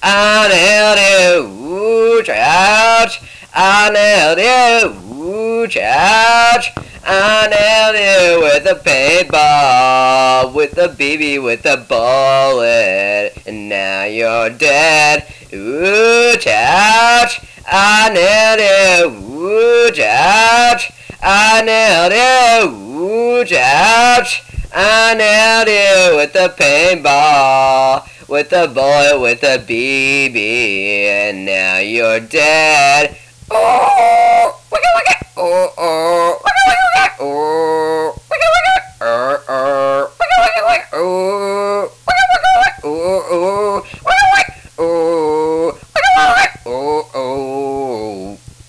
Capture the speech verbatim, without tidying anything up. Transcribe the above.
I nailed you, ooh, ouch. I nailed you, ooh, ouch. I nailed you with a paintball, with a B B, with a bullet, and now you're dead. Ooh, ouch. I nailed you, ooh, ouch. I nailed you, ooh, ouch. I nailed you with a paintball, with a bullet, with a B B, and now you're dead.